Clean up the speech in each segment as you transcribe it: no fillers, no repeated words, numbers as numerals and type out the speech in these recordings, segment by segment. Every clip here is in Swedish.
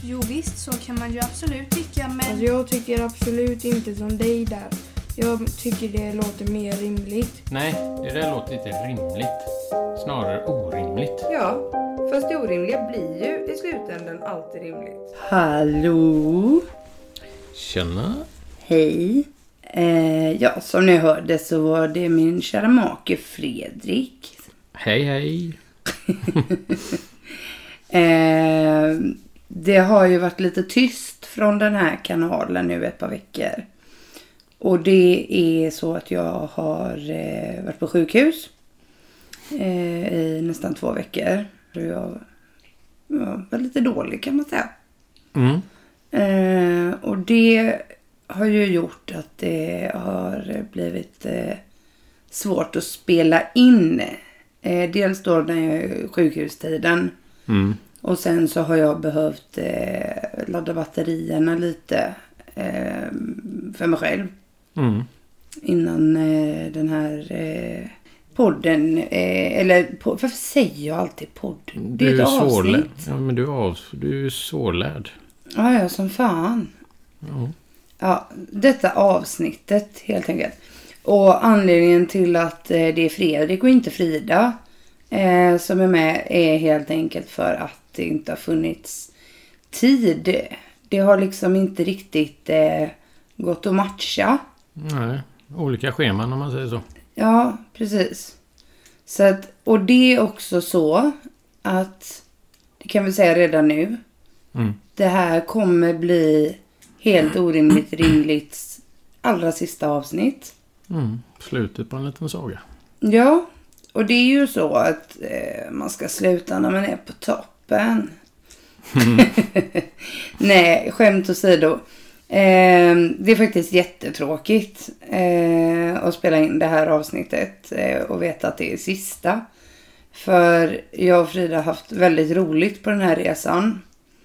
Jo visst, så kan man ju absolut tycka, men... Alltså jag tycker absolut inte som dig där. Jag tycker det låter mer rimligt. Nej, det där låter inte rimligt. Snarare orimligt. Ja, fast det orimliga blir ju i slutändan alltid rimligt. Hallå? Tjena. Hej. Ja, som ni hörde så var det min kära make Fredrik. Hej, hej. Det har ju varit lite tyst från den här kanalen nu ett par veckor. Och det är så att jag har varit på sjukhus i nästan 2 veckor. Så jag var lite dålig kan man säga. Och det har ju gjort att det har blivit svårt att spela in. Dels då den sjukhustiden. Och sen så har jag behövt ladda batterierna lite för mig själv. Innan den här podden, varför säger jag alltid podden? Det är ett avsnitt. Ja, men du är svårlärd. Ja, som fan. Ja, detta avsnittet helt enkelt. Och anledningen till att det är Fredrik och inte Frida som är med är helt enkelt för att det inte har funnits tid. Det har liksom inte riktigt gått att matcha. Nej, olika scheman om man säger så. Ja, precis. Så att, och det är också så att, det kan vi säga redan nu, det här kommer bli helt orimligt rimligt allra sista avsnitt. Slutet på en liten saga. Ja, och det är ju så att man ska sluta när man är på toppen. Nej, skämt åsido. Det är faktiskt jättetråkigt att spela in det här avsnittet och veta att det är sista. För jag och Frida har haft väldigt roligt på den här resan.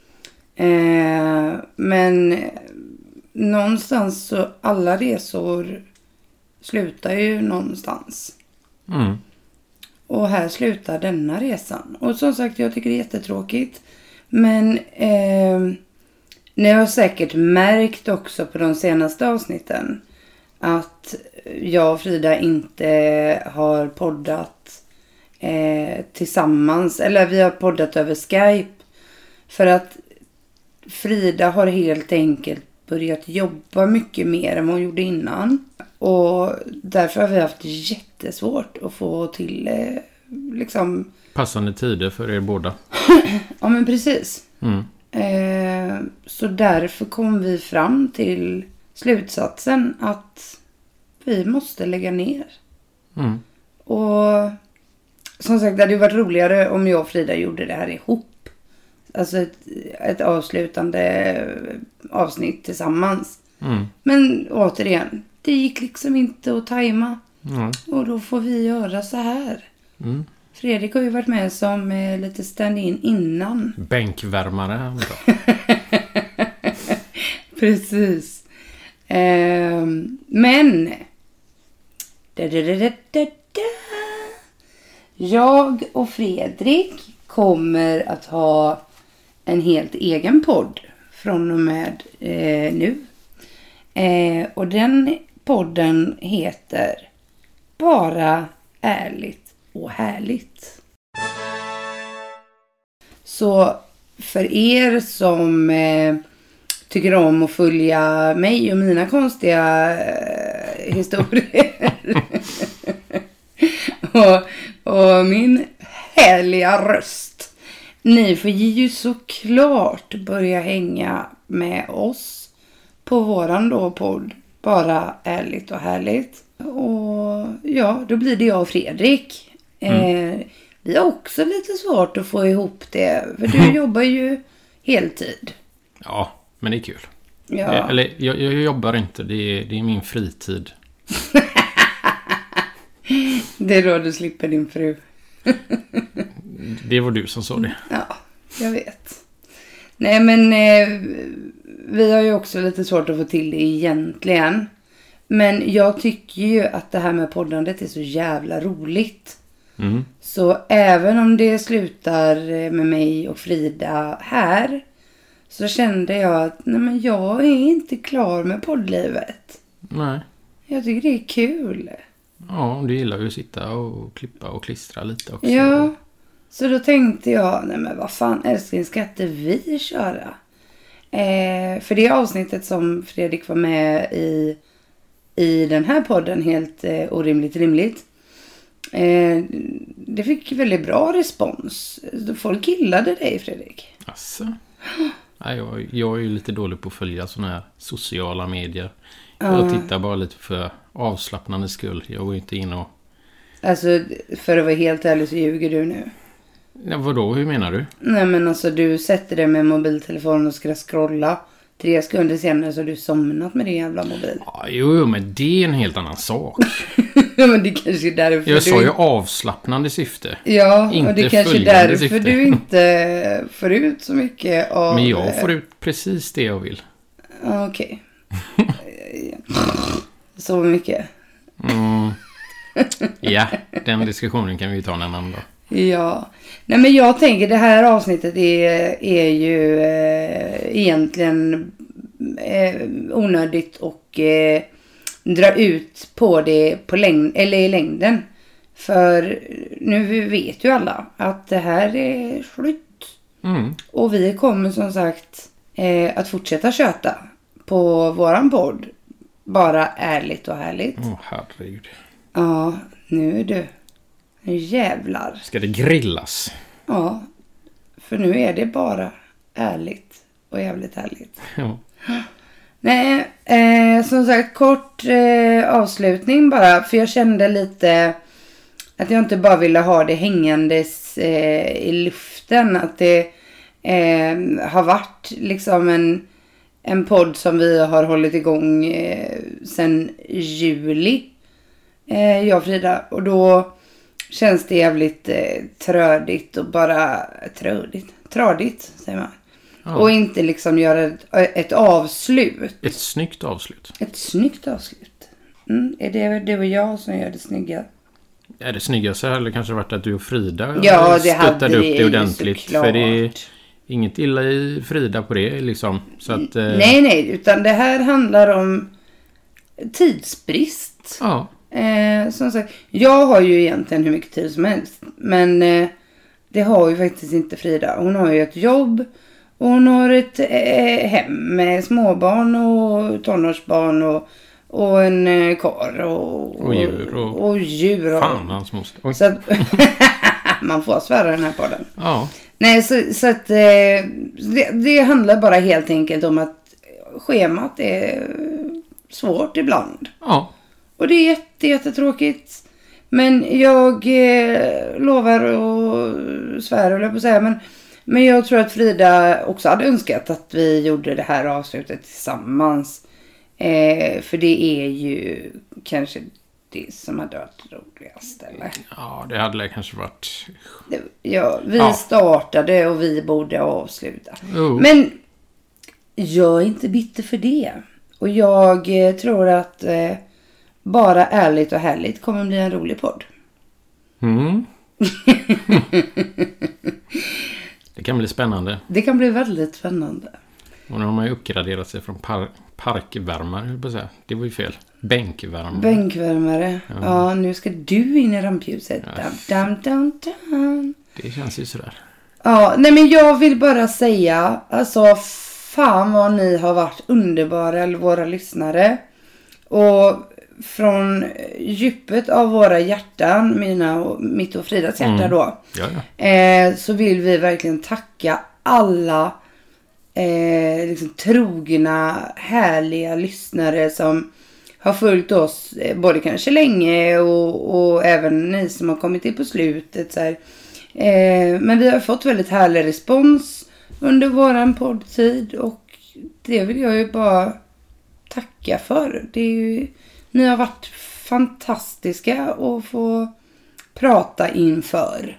Men någonstans så alla resor slutar ju någonstans. Och här slutar denna resan. Och som sagt, jag tycker det är jättetråkigt. Men ni har säkert märkt också på de senaste avsnitten att jag och Frida inte har poddat tillsammans. Eller vi har poddat över Skype. För att Frida har helt enkelt börjat jobba mycket mer än vad hon gjorde innan. Och därför har vi haft jättesvårt att få till liksom... Passande tider för er båda. Ja, men precis. Så därför kom vi fram till slutsatsen att vi måste lägga ner. Och som sagt, det hade ju varit roligare om jag och Frida gjorde det här ihop. Alltså ett avslutande avsnitt tillsammans. Men återigen, det gick liksom inte att tajma. Och då får vi göra så här. Fredrik har ju varit med som lite stand-in innan. Bänkvärmare. Precis. Men jag och Fredrik kommer att ha en helt egen podd från och med nu. Och den podden heter Bara ärligt och härligt. Så för er som tycker om att följa mig och mina konstiga historier och min härliga röst, ni får ju såklart börja hänga med oss på våran då podd Bara ärligt och härligt. Och ja, då blir det jag och Fredrik. Vi har också lite svårt att få ihop det. För du jobbar ju heltid. Ja, men det är kul. Ja. Eller jag jobbar inte, det är min fritid. Det är då du slipper din fru. Det var du som sa det. Ja, jag vet. Nej, men vi har ju också lite svårt att få till det egentligen. Men jag tycker ju att det här med poddandet är så jävla roligt. Så även om det slutar med mig och Frida här, så kände jag att nej, men jag är inte klar med poddlivet. Nej. Jag tycker det är kul. Ja, du gillar ju att sitta och klippa och klistra lite också. Ja, så då tänkte jag, nej men vad fan älskling, ska inte vi köra? För det avsnittet som Fredrik var med i den här podden, helt orimligt rimligt. Det fick väldigt bra respons. Folk gillade dig, Fredrik. Asså? Nej, jag är ju lite dålig på att följa såna här sociala medier. Jag tittar bara lite för avslappnande skull. Jag går inte in och... Alltså, för att vara helt ärlig så ljuger du nu. Ja, vadå? Hur menar du? Nej men alltså, du sätter dig med mobiltelefonen och ska scrolla. 3 sekunder senare så har du somnat med din jävla mobil. Ja, jo, men det är en helt annan sak. Ja, men det kanske är därför jag sa ju avslappnande syfte. Ja, inte och det kanske är därför syfte. Du inte får ut så mycket av... Men jag får ut precis det jag vill. Okej. Så mycket. Ja, den diskussionen kan vi ta en annan dag. Ja. Nej, men jag tänker det här avsnittet är ju egentligen onödigt och dra ut på det i längden. För nu vet ju alla att det här är slut. Och vi kommer som sagt att fortsätta köta på våran podd. Bara ärligt och härligt. Herregud. Ja, nu är du. Nu jävlar. Ska det grillas? Ja, för nu är det bara ärligt och jävligt härligt. Ja. Nej, som sagt, kort avslutning bara. För jag kände lite att jag inte bara ville ha det hängandes i luften. Att det har varit liksom en podd som vi har hållit igång sedan juli. Jag och Frida. Och då känns det jävligt trödigt och bara tradigt säger man. Ja. Och inte liksom göra ett avslut. Ett snyggt avslut. Ett snyggt avslut. Är det du och jag som gör det snygga? Ja, det snyggaste hade kanske varit att du och Frida stöttade upp det ordentligt. Såklart. För det är inget illa i Frida på det liksom. Så att, nej, utan det här handlar om tidsbrist. Ja. Som sagt, jag har ju egentligen hur mycket tid som helst. Men det har ju faktiskt inte Frida. Hon har ju ett jobb. Och hon har ett hem med småbarn och tonårsbarn och en kar och djur. Och djur. Fan, hans moster. Så att, man får svära den här podden. Ja. Nej, så att det handlar bara helt enkelt om att schemat är svårt ibland. Ja. Och det är jättetråkigt. Men jag lovar och svär, höll jag på att säga. Men jag tror att Frida också hade önskat att vi gjorde det här avslutet tillsammans. För det är ju kanske det som hade varit roligast, eller? Ja, det hade kanske varit... Vi startade och vi borde avsluta. Men jag är inte bitter för det. Och jag tror att bara ärligt och härligt kommer bli en rolig podd. Det kan bli spännande. Det kan bli väldigt spännande. Och nu har man ju uppgraderat sig från parkvärmare, på att säga. Det var ju fel. Bänkvärmare. Bänkvärmare. Ja, nu ska du in i rampljuset. Dam. Det känns ju sådär. Ja, nej men jag vill bara säga, alltså fan vad ni har varit underbara, eller våra lyssnare. Och från djupet av våra hjärtan, mitt och Fridas hjärta då. Ja. Så vill vi verkligen tacka alla liksom trogna, härliga lyssnare som har följt oss både kanske länge och även ni som har kommit in på slutet. Så här. Men vi har fått väldigt härlig respons under våran poddtid och det vill jag ju bara tacka för. Det är ju, ni har varit fantastiska att få prata inför.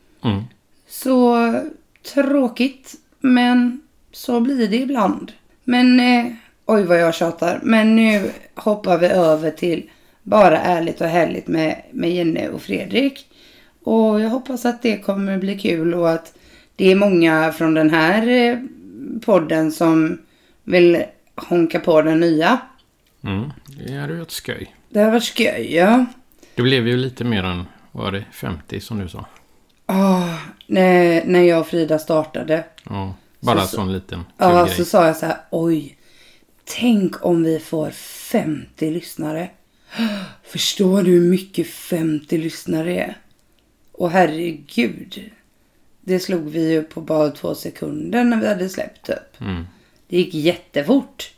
Så tråkigt, men så blir det ibland. Men oj vad jag tjatar. Men nu hoppar vi över till bara ärligt och härligt med Jenny och Fredrik. Och jag hoppas att det kommer bli kul och att det är många från den här podden som vill honka på den nya. Det hade varit skoj. Det har varit skoj, ja. Det blev ju lite mer än, var det 50 som du sa? När jag och Frida startade. Ja, bara sån liten ja, grej. Så sa jag så här, oj. Tänk om vi får 50 lyssnare. Förstår du hur mycket 50 lyssnare är? Och herregud. Det slog vi ju på bara 2 sekunder när vi hade släppt upp. Det gick jättefort.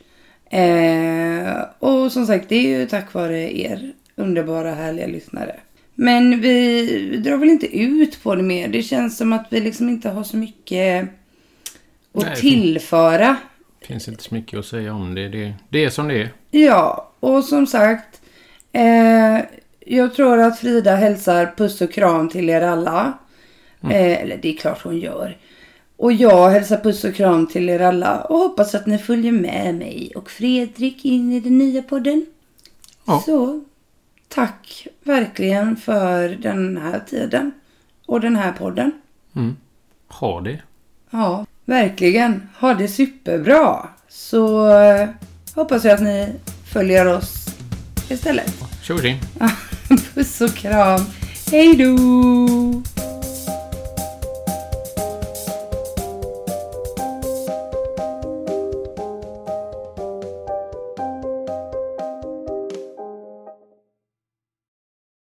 Och som sagt, det är ju tack vare er underbara, härliga lyssnare. Men vi drar väl inte ut på det mer. Det känns som att vi liksom inte har så mycket att tillföra. Det finns inte så mycket att säga om det. Det är som det är. Ja, och som sagt, jag tror att Frida hälsar puss och kram till er alla. Eller det är klart hon gör. Och jag hälsar puss och kram till er alla. Och hoppas att ni följer med mig och Fredrik in i den nya podden. Ja. Så tack verkligen för den här tiden. Och den här podden. Ha det. Ja, verkligen. Ha det superbra. Så hoppas jag att ni följer oss istället. Tjo din. Puss och kram. Hej då!